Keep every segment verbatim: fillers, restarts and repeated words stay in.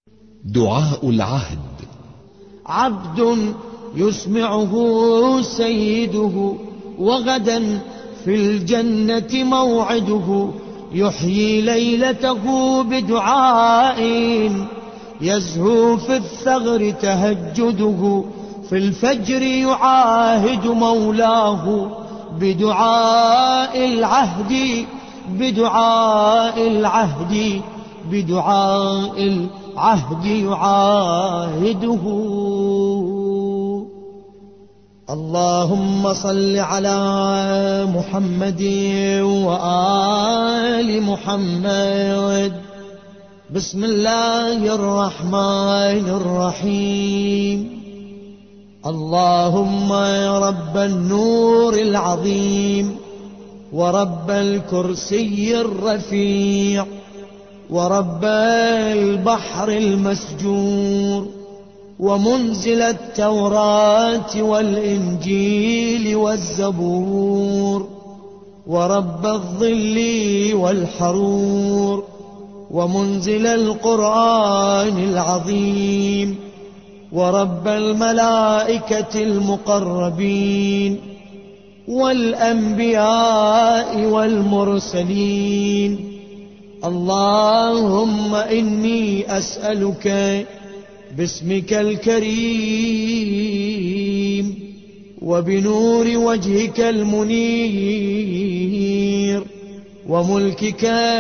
دعاء العهد. عبد يسمعه سيده وغدا في الجنة موعده، يحيي ليلته بدعاء يزهو في الثغر تهجده، في الفجر يعاهد مولاه بدعاء العهد بدعاء العهد بدعاء العهد يعاهده. اللهم صل على محمد وآل محمد. بسم الله الرحمن الرحيم. اللهم يا رب النور العظيم ورب الكرسي الرفيع ورب البحر المسجور ومنزل التوراة والإنجيل والزبور ورب الظل والحرور ومنزل القرآن العظيم ورب الملائكة المقربين والأنبياء والمرسلين. اللهم إني أسألك باسمك الكريم وبنور وجهك المنير وملكك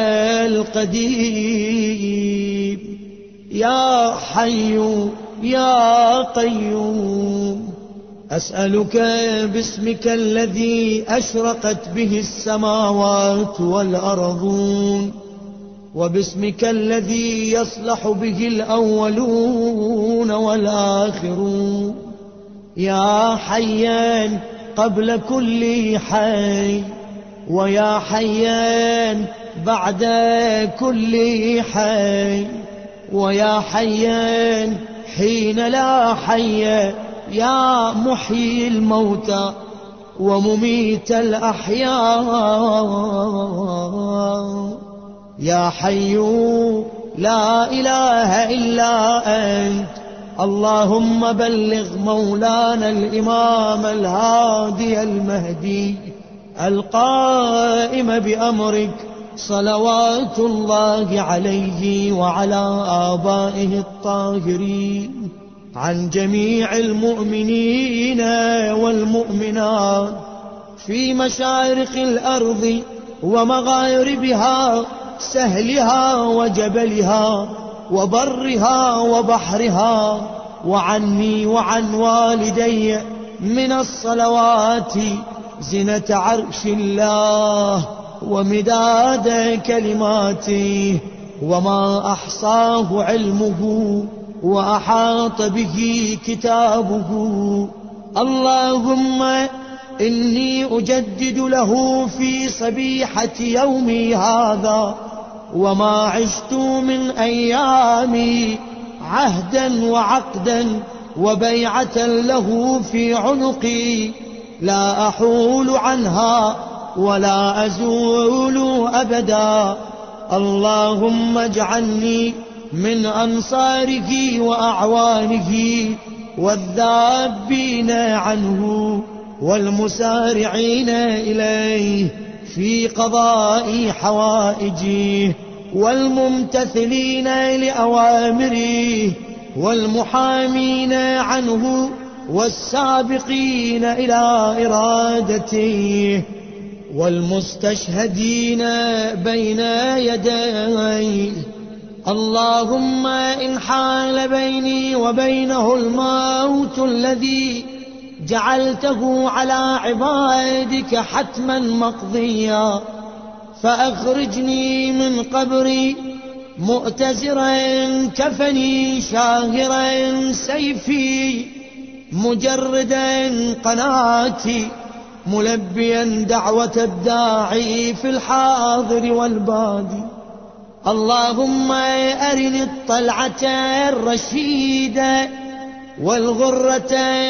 القديم يا حي يا قيوم، أسألك باسمك الذي أشرقت به السماوات والأرضون وباسمك الذي يصلح به الأولون والآخرون، يا حيان قبل كل حي ويا حيان بعد كل حي ويا حيان حين لا حي، يا محيي الموتى ومميت الأحياء، يا حي لا إله إلا أنت. اللهم بلغ مولانا الإمام الهادي المهدي القائم بأمرك صلوات الله عليه وعلى آبائه الطاهرين عن جميع المؤمنين والمؤمنات في مشارق الأرض ومغاربها، سهلها وجبلها وبرها وبحرها، وعني وعن والدي من الصلوات زنة عرش الله ومداد كلماته وما أحصاه علمه وأحاط به كتابه. اللهم إني أجدد له في صبيحة يومي هذا وما عشت من أيامي عهدا وعقدا وبيعة له في عنقي لا أحول عنها ولا أزول أبدا. اللهم اجعلني من أنصاره وأعوانه والذابين عنه والمسارعين إليه في قضاء حوائجه والممتثلين لأوامره والمحامين عنه والسابقين إلى إرادته والمستشهدين بين يديه. اللهم إن حال بيني وبينه الموت الذي جعلته على عبادك حتما مقضيا فأخرجني من قبري مؤتزرا كفني شاهرا سيفي مجردا قناتي ملبيا دعوة الداعي في الحاضر والبادي. اللهم أرني الطلعة الرشيدة والغرة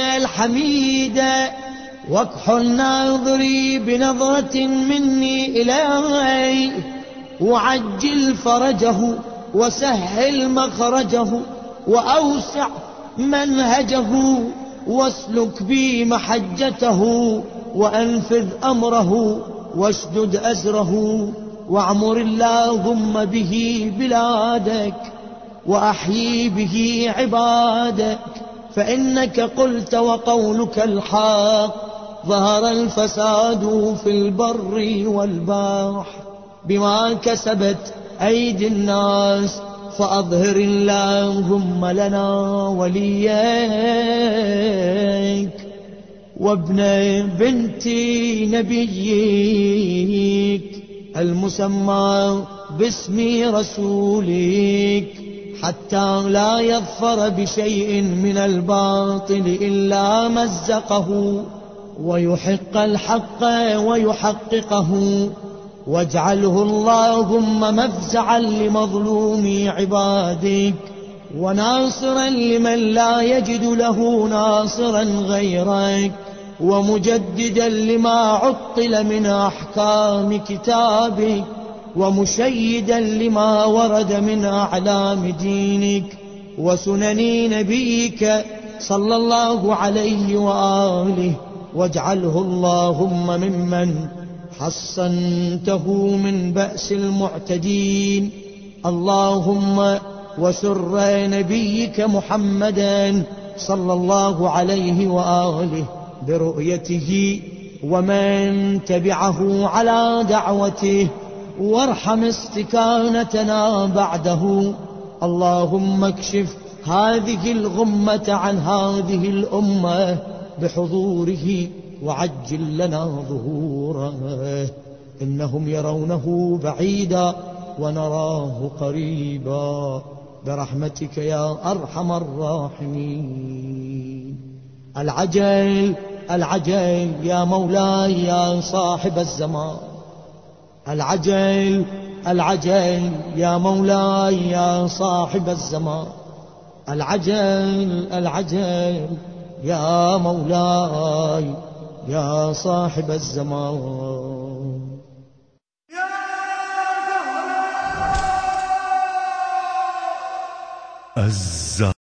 الحميدة واكحل ناظري بنظرة مني إليه وعجل فرجه وسهل مخرجه وأوسع منهجه، واسلك بي محجته وأنفذ أمره واشدد أزره، واعمر اللهم به بلادك وأحيي به عبادك، فإنك قلت وقولك الحق، ظهر الفساد في البر والبحر بما كسبت أيدي الناس، فأظهر اللهم لنا وليك وابن بنت نبيك المسمى باسم رسولك، حتى لا يظفر بشيء من الباطل إلا مزقه، ويحق الحق ويحققه، واجعله اللهم مفزعا لمظلوم عبادك، وناصرا لمن لا يجد له ناصرا غيرك، ومجددا لما عطل من أحكام كتابك، ومشيدا لما ورد من أعلام دينك وسنن نبيك صلى الله عليه وآله، واجعله اللهم ممن حصنته من بأس المعتدين، اللهم وسر نبيك محمدا صلى الله عليه وآله برؤيته ومن تبعه على دعوته، وارحم استكانتنا بعده، اللهم اكشف هذه الغمة عن هذه الأمة بحضوره وعجل لنا ظهوره، إنهم يرونه بعيدا ونراه قريبا، برحمتك يا أرحم الراحمين. العجل العجل يا مولاي يا صاحب الزمان، العجل العجل يا مولاي يا صاحب الزمان، العجل العجل يا مولاي يا صاحب الزمان.